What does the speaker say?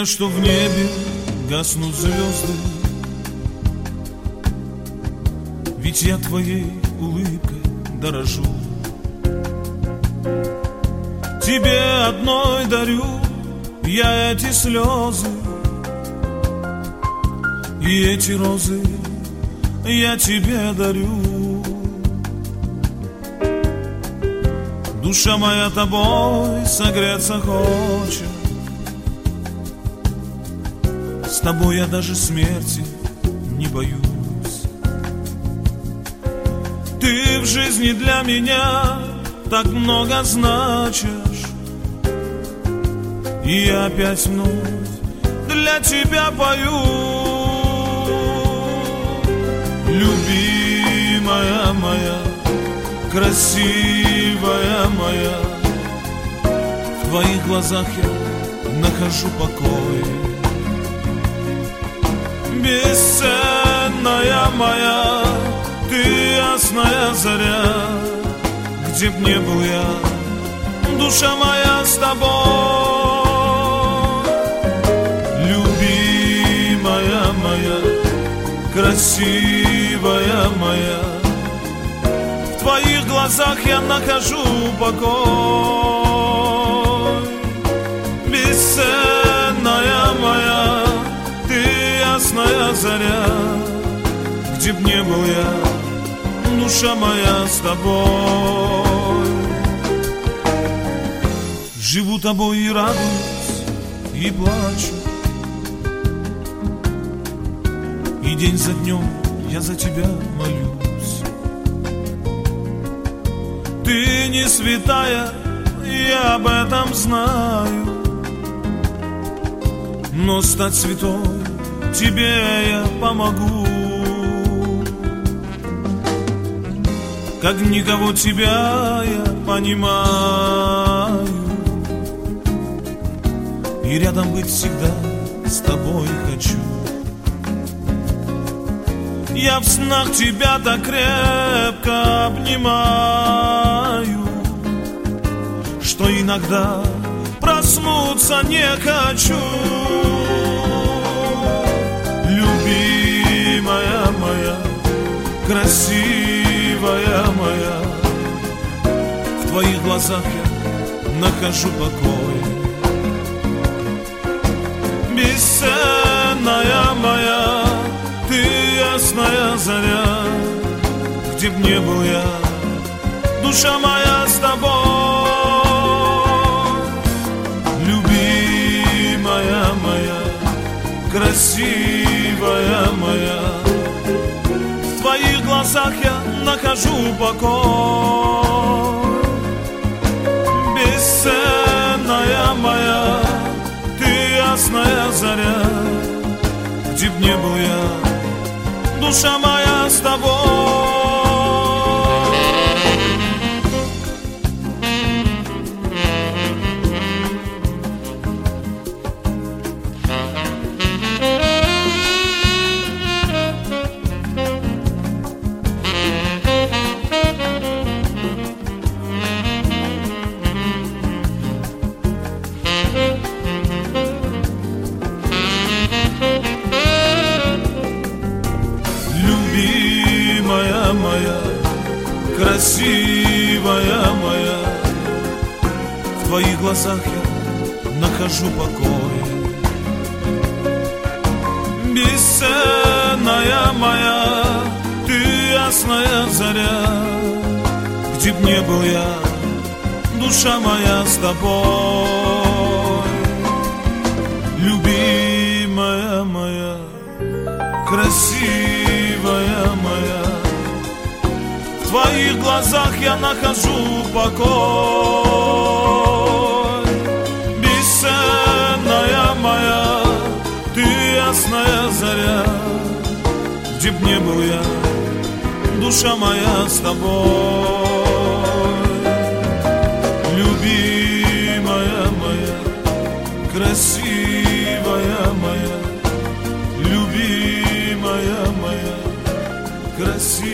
веря, что в небе гаснут звезды. Ведь я твоей улыбкой дорожу. Тебе одной дарю я эти слезы, и эти розы я тебе дарю. Душа моя тобой согреться хочет. С тобой я даже смерти не боюсь. Ты в жизни для меня так много значишь, и я опять вновь для тебя пою. Любимая моя, красивая моя, в твоих глазах я нахожу покой. Бесценная моя, ты ясная заря, где б не был я, душа моя с тобой. Любимая моя, красивая моя, в твоих глазах я нахожу покой. Бесценная моя, ты ясная заря, где б не был я, душа моя с тобой. Живу тобой и радуюсь, и плачу, и день за днем я за тебя молюсь. Ты не святая, я об этом знаю, но стать святой тебе я помогу. Как никого тебя я понимаю, и рядом быть всегда с тобой хочу. Я в снах тебя так крепко обнимаю, что иногда проснуться не хочу. Любимая моя, красивая моя, в твоих глазах я нахожу покой. Бесценная моя, ты ясная заря, где б не был я, душа моя с тобой. Любимая моя, красивая моя, в твоих глазах я нахожу покой. Бесценная моя, ты ясная заря, где б не был я, душа моя с тобой. Любимая моя, красивая моя, в твоих глазах я нахожу покой. Бесценная моя, ты ясная заря, где б не был я, душа моя с тобой. Любимая моя, красивая моя, в твоих глазах я нахожу покой. Бесценная моя, ты ясная заря, где б не был я, душа моя с тобой. Любимая моя, красивая моя, любимая моя, красивая.